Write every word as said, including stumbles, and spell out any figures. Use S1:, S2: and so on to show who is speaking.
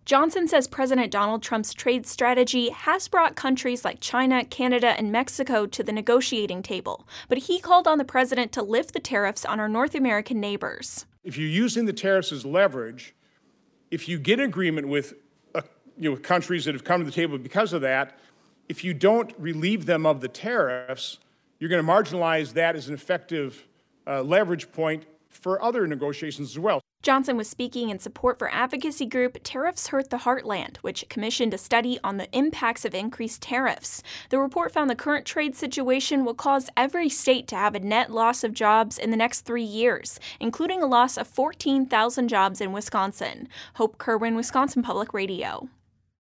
S1: Johnson says President Donald Trump's trade strategy has brought countries like China, Canada, and Mexico to the negotiating table, but he called on the president to lift the tariffs on our North American neighbors.
S2: If you're using the tariffs as leverage, if you get agreement with uh, you know, countries that have come to the table because of that, if you don't relieve them of the tariffs, you're going to marginalize that as an effective uh, leverage point for other negotiations as well.
S1: Johnson was speaking in support for advocacy group Tariffs Hurt the Heartland, which commissioned a study on the impacts of increased tariffs. The report found the current trade situation will cause every state to have a net loss of jobs in the next three years, including a loss of fourteen thousand jobs in Wisconsin. Hope Kerwin, Wisconsin Public Radio.